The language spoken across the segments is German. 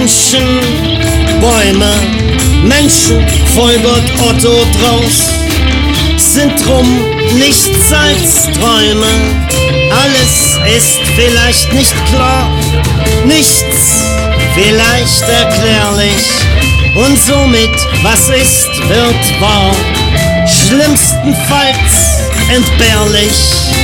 Menschen, Bäume, Menschen, Vollgott, Otto draus, sind drum nichts als Träume. Alles ist vielleicht nicht klar, nichts vielleicht erklärlich, und somit, was ist, wird wahr, schlimmstenfalls entbehrlich.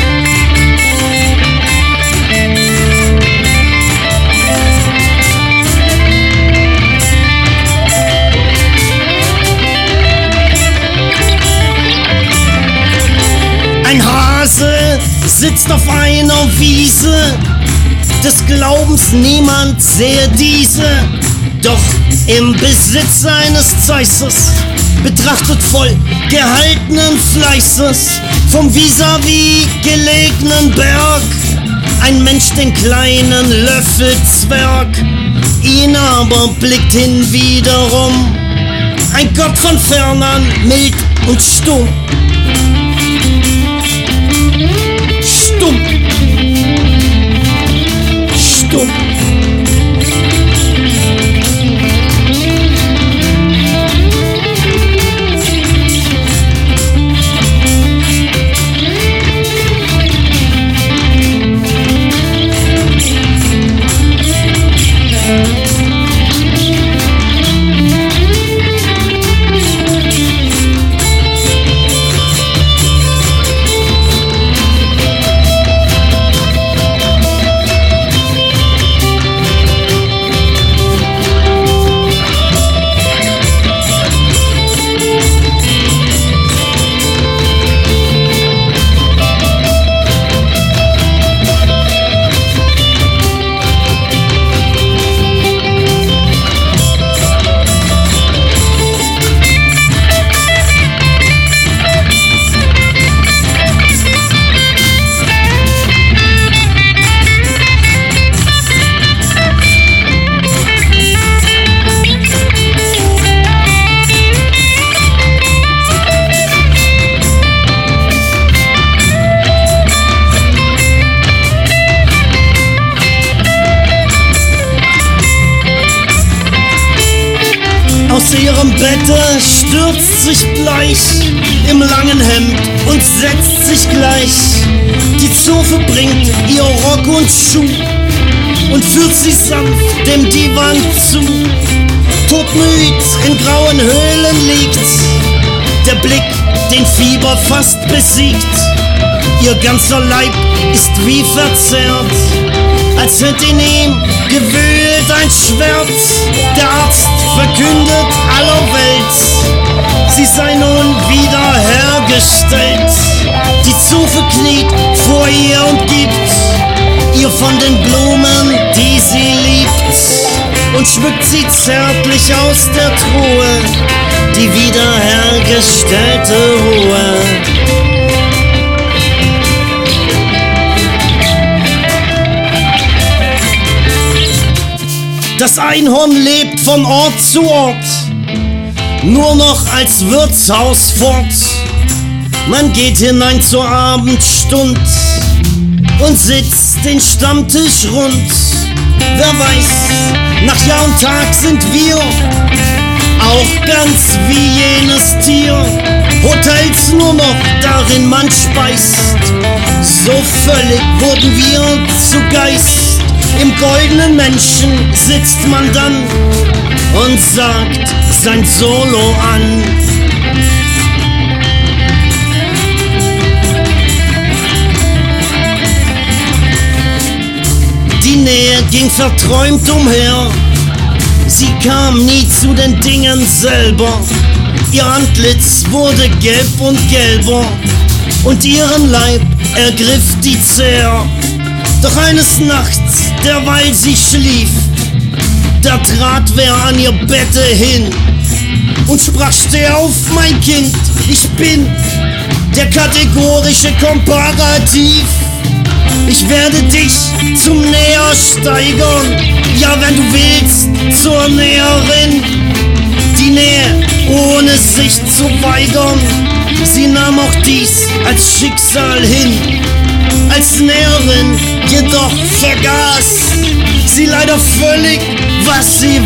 Ein Hase sitzt auf einer Wiese, des Glaubens niemand sehe diese, doch im Besitz eines Zeusses, betrachtet voll gehaltenen Fleißes, vom vis-à-vis gelegenen Berg, ein Mensch den kleinen Löffelzwerg, ihn aber blickt hinwiederum, ein Gott von fernern, mild und stumm. Stumm. Stumm. Aus ihrem Bette stürzt sich gleich im langen Hemd und setzt sich gleich. Die Zofe bringt ihr Rock und Schuh und führt sie sanft dem Divan zu. Todmüd in grauen Höhlen liegt, der Blick den Fieber fast besiegt. Ihr ganzer Leib ist wie verzerrt, als hätte in ihm gewühlt ein Schwert. Der Arzt verkündet aller Welt, sie sei nun wiederhergestellt. Die Zofe kniet vor ihr und gibt ihr von den Blumen, die sie liebt, und schmückt sie zärtlich aus der Truhe, die wiederhergestellte Ruhe. Das Einhorn lebt von Ort zu Ort, nur noch als Wirtshaus fort. Man geht hinein zur Abendstund und sitzt den Stammtisch rund. Wer weiß, nach Jahr und Tag sind wir auch ganz wie jenes Tier. Hotels nur noch, darin man speist, so völlig wurden wir zu Geist. Im goldenen Menschen sitzt man dann und sagt sein Solo an. Die Nähe ging verträumt umher, sie kam nie zu den Dingen selber. Ihr Antlitz wurde gelb und gelber und ihren Leib ergriff die Zehr. Doch eines Nachts, derweil sie schlief, da trat wer an ihr Bette hin und sprach: Steh auf, mein Kind, ich bin der kategorische Komparativ. Ich werde dich zum Näher steigern, ja, wenn du willst, zur Näherin. Die Nähe, ohne sich zu weigern, sie nahm auch dies als Schicksal hin. Als Näherin jedoch vergaß sie leider völlig, was sie